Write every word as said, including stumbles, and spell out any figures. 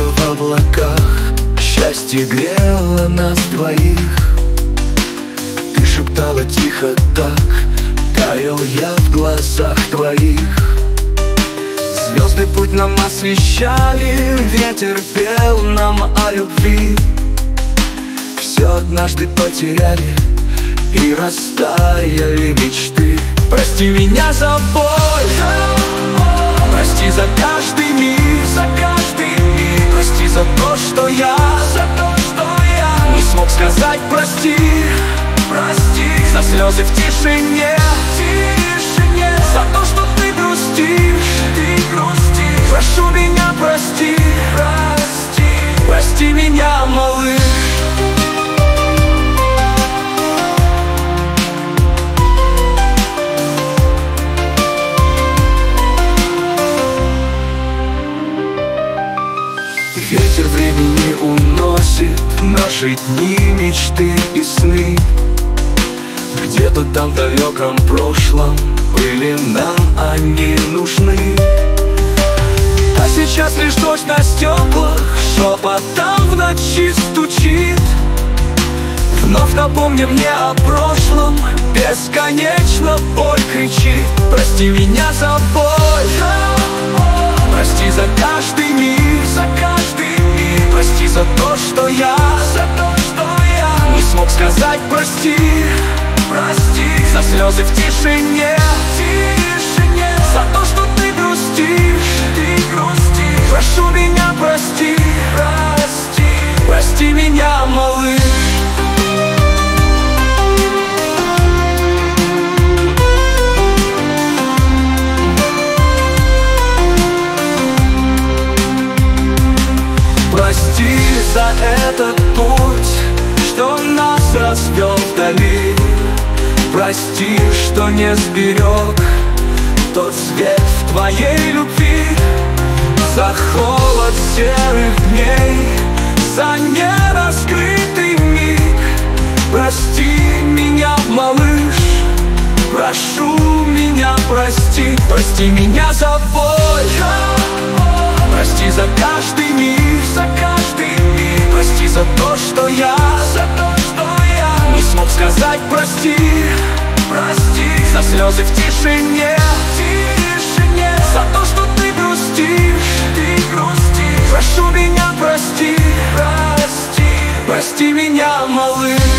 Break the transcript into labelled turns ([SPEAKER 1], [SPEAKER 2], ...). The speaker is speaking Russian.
[SPEAKER 1] в облаках, счастье грело нас двоих. Ты шептала тихо так, таял я в глазах твоих. Звезды путь нам освещали, ветер пел нам о любви. Все однажды потеряли, и растаяли мечты. Прости меня за боль, прости за каждый миг, за каждый миг. Прости за то, что я, за то, что я не смог сказать прости, прости. За слезы в тишине, тишине. За то, что ты грустишь, ты грустишь. Прошу меня, прости, прости. Прости меня, малыш. Ветер времени уносит наши дни, мечты и сны. Где-то там в далеком прошлом были нам они нужны. А сейчас лишь дождь на стеклах шепотом в ночи стучит. Вновь напомни мне о прошлом, бесконечно боль кричит. Прости меня за боль, прости за каждый миг, за каждый миг. Прости за то, что я, за то, что я не смог сказать прости, прости. За слезы в тишине, тишине. За то, что ты грустишь, ты грустишь. Прошу меня, прости, прости. Прости меня, малыш. Прости за этот путь, что нас развел вдали. Прости, что не сберег тот свет в твоей любви. За холод серых дней, за нераскрытый миг. Прости меня, малыш, прошу меня, прости. Прости меня за боль, прости за каждый миг, за каждый миг. Прости за то, что я, за то, что я не смог сказать прости, прости. За слезы в тишине, тишине. За то, что ты грустишь, ты грустишь. Прошу меня, прости, прости. Прости меня, малыш.